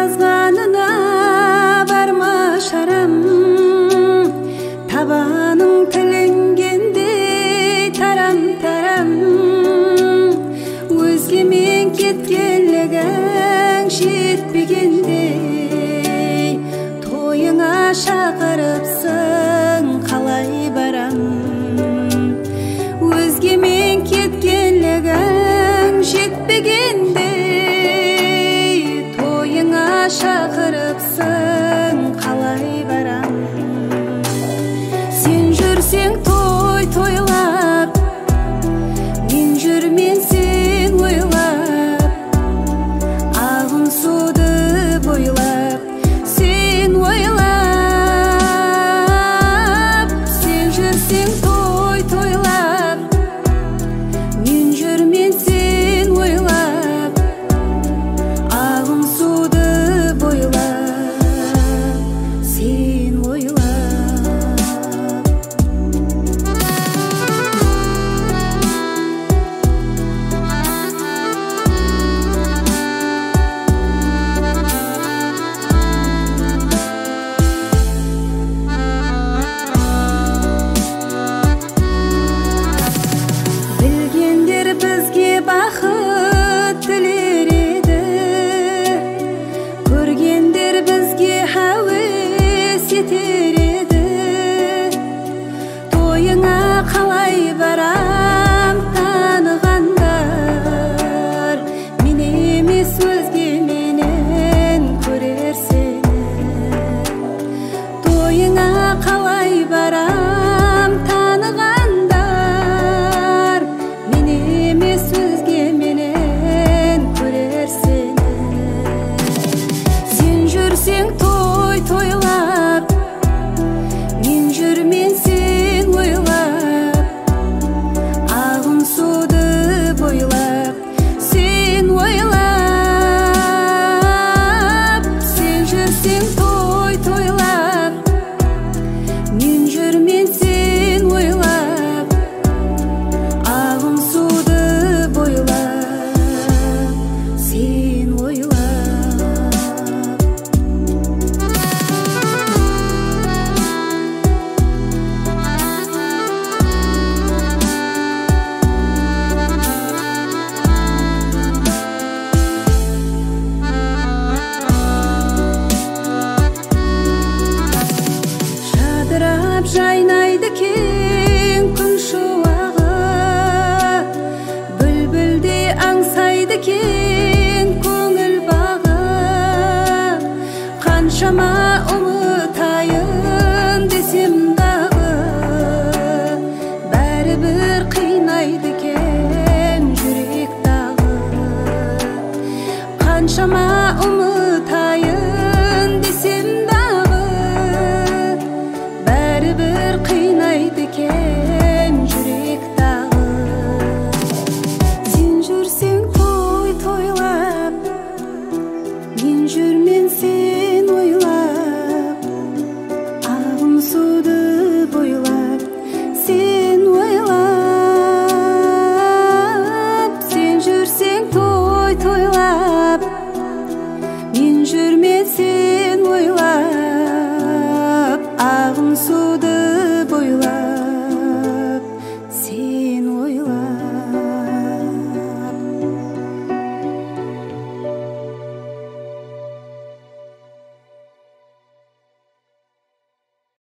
жазғанына барма шарам, табаның тілінгендей тарам-тарам. Өзгемен кеткенлігің жетпегендей, тойыңа шақырыпсың қалай барам. Өзгемен кеткенлігің жетпегендей, тойыңа шақырыпсың қалай барам. Сен жүрсең тойлап, мен жүрмен сен ойлап, ағын суды бойлап, сен ойлап. Сен жүрсең тойлап, мен жүрмен сен ойлап, ағын суды бойлап, сен ойлап. Білгендер бізге бақыт тілер еді, көргендер бізге әуес етер еді. Тойыңа қалай барам танығандар, мен емес өзгеменен көрер сені. Тойыңа қалай барам танығандар, мен емес өзгеменен көрер сені. Сен жүрсең тойлап, мен жүрмен сен ойлап, ағын суды бойлап, сен ойлап. Сен жүрсең тойлап, мен жүрмен сен ойлап, ағын суды бойлап, сен ойлап. Жадырап жайнайды кең күн шуағы, бүлбүлдей аңсайды кең көңіл бағы. Қаншама ұмытайын десем дағы, бәрібір қинайды кен жүрек дағы. Қаншама